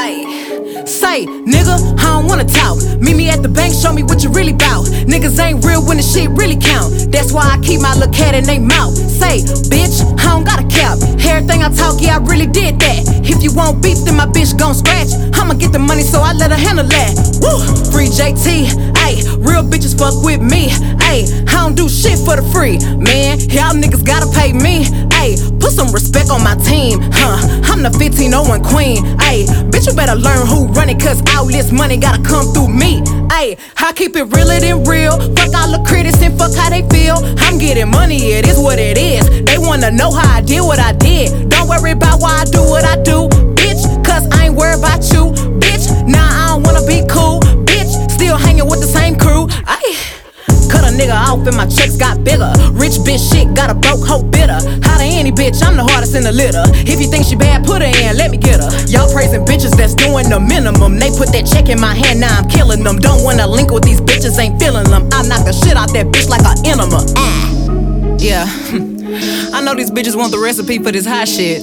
Ayy, say, nigga, I don't wanna talk. Meet me at the bank, show me what you really bout. Niggas ain't real when the shit really count. That's why I keep my little cat in they mouth. Say, bitch, I don't got a cap. Everything I talk, yeah, I really did that. If you want beef, then my bitch gon' scratch. I'ma get the money, so I let her handle that. Woo, free JT, ayy, real bitches fuck with me. Ayy, I don't do shit for the free. Man, y'all niggas gotta pay me. Ayy, put some respect on my team, huh? I'm the 1501 queen. Ayy, bitch, you better learn who run it, cause all this money gotta come through me. Ayy, I keep it realer than real. Fuck all the critics and fuck how they feel. I'm getting money, it is what it is. They wanna know how I did what I did. Don't worry about why I do what I do, bitch, cause I ain't worried about you, bitch. Nah, I don't wanna be cool, bitch. Still hanging with the same crew. Ayy, cut a nigga off and my checks got bigger. Rich bitch shit got a broke hoe bitter. How to any bitch, I'm the hardest in the litter. If you think she bad, put her in, let me get her. Y'all praising bitches that's doing the minimum. They put that check in my hand, now I'm killing them. Don't wanna link with these bitches, ain't feeling them. I knock the shit out that bitch like an enema. Yeah, I know these bitches want the recipe for this hot shit.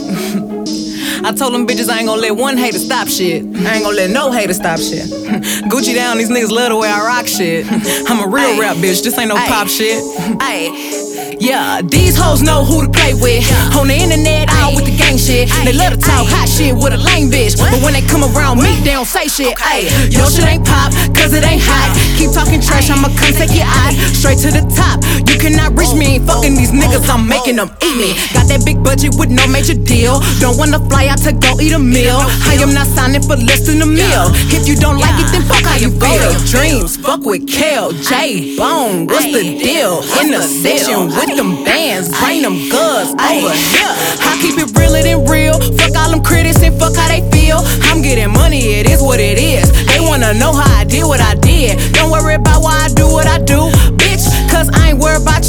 I told them bitches I ain't gon' let one hater stop shit. I ain't gon' let no hater stop shit. Gucci down, these niggas love the way I rock shit. I'm a real rap bitch, this ain't no pop shit. Yeah, these hoes know who to play with. On the internet, all with the gang shit. They love to talk hot shit with a lame bitch, but when they come around me, they don't say shit. Ayy, your shit ain't pop, cause it ain't hot. Keep talking trash, I'ma come take your eye straight to the top. You cannot reach me, ain't fucking these niggas, I'm making them eat me. Got that big budget with no major deal. Don't wanna fly out to go eat a meal. I am not signing for less than a meal. If you don't like it, then fuck how you feel. Dreams, fuck with Kel, J-Bone, what's the deal? In the section with them bands, bring them goods over here. I keep it realer than real. Fuck all them critics and fuck how they feel. I'm getting money, it is what it is. They wanna know how I did what I did. Don't worry about why I do what I do, bitch, cause I ain't worried about